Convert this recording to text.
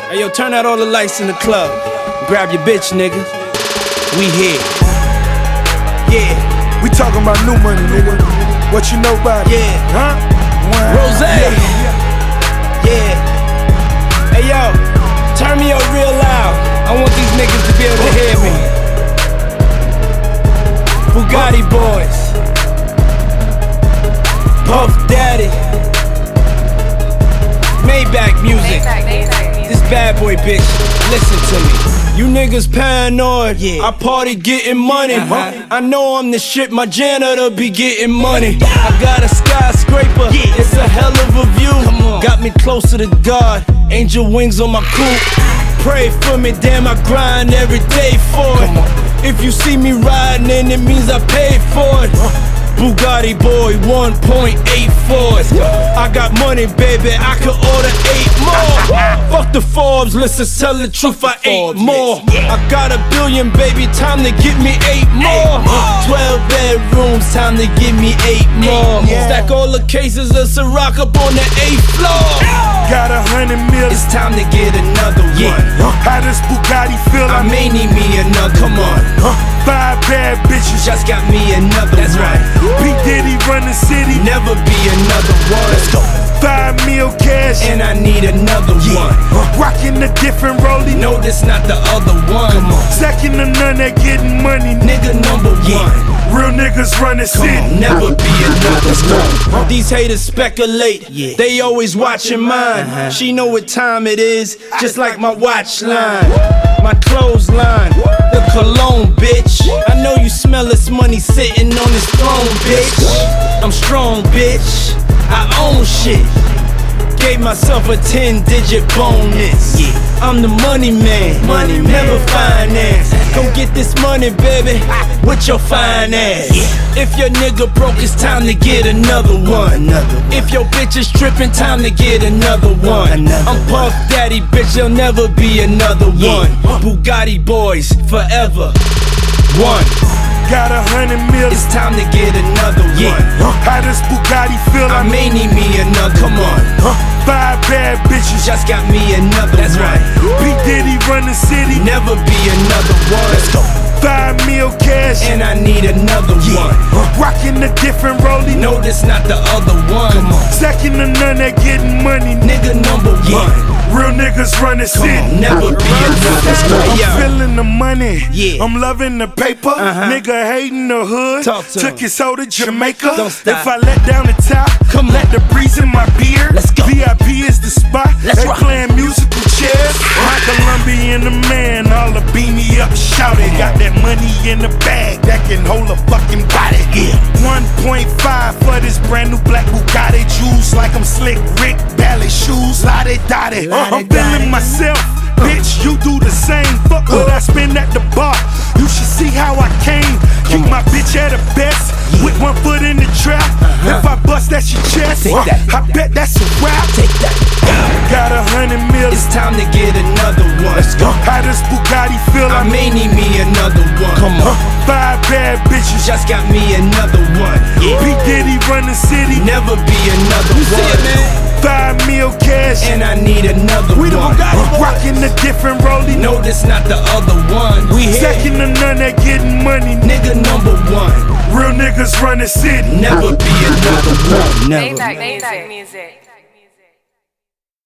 Hey yo, turn out all the lights in the club. Grab your bitch, nigga. We here. Yeah. We talking about new money, nigga. What you know about it? Yeah. Huh? Rose. Yeah. Hey yo, turn me up real loud. I want these niggas to be able to hear me. Bugatti boys. Puff Daddy. Maybach music. This bad boy bitch, listen to me. You niggas paranoid, I party getting money. I know I'm the shit, my janitor be getting money. I got a skyscraper, it's a hell of a view. Got me closer to God, angel wings on my coupe. Pray for me, damn, I grind every day for it. If you see me riding, then it means I paid for it. Bugatti boy, 1.84. I got money, baby, I could order 8 more. Fuck the Forbes, let's just tell the truth, I ate more. I got $1 billion, baby, time to get me 8 more. 12 bedrooms, time to give me 8 more. Stack all the cases of Ciroc up on the 8th floor. Got 100 mil, it's time to get another one. How does Bugatti feel? I may need me another, come on. 5 bad bitches, just got me another one. right. P. Diddy run the city, never be another one. Let's go. 5 mil cash, and I need another one. Rockin' a different rollie, no, this not the other one. Come on. Second to none at getting money, nigga number one. Real niggas run the city, never be another one. These haters speculate, they always watching mine. She know what time it is, just like my watch line, my clothesline, the cologne, bitch. I know you smell this money sitting on this throne, bitch. I'm strong, bitch. I own shit. Gave myself a 10-digit bonus. I'm the money man, never finance. Go get this money, baby, with your fine ass. If your nigga broke, it's time to get another one. If your bitch is tripping, time to get another one. I'm Puff Daddy, bitch, there'll never be another one. Bugatti boys, forever. One. Got 100 mil, it's time to get another one. How does Bugatti feel? I may need me another, come on. 5 bad bitches, just got me another one. right. P. Diddy run the city, never be another one. Let's go. 5 mil cash, and I need another one. Rockin' a different rollie, no, this not the other one. Come on. Second to none at getting money, nigga number one. Real niggas run the city, never be another. I'm feeling the money, I'm loving the paper. Nigga hating the hood, took his soul to Jamaica. If I let down the top, let the breeze in my beard. Let's go. VIP is the spot, let's they playing musical chairs. My Colombian the man, all the beam me up, shout it. Got that money in the bag that can hold a fucking body. 1.5 for this brand new black Bugatti, juice like I'm Slick Rick, ballet shoes, lottie dottie. I'm feeling myself, bitch, you do the same. Fuck what I spend at the bar, you should see how I came. Keep my bitch at her best, with 1 foot in the trap. If I bust, that's your chest, I bet that's a rap. Take that. Got 100 mil, it's time to get another one. Let's go. How does Bugatti feel? I may need me another one. Come on. 5 bad bitches, just got me another one. P. Diddy run the city, never be another one. 5 mil cash, and I need another one. Rockin' a different rollie, no, this not the other one. We here. Second to none at getting money, nigga number one. Real niggas run the city, never be another one. Never. Maybach music.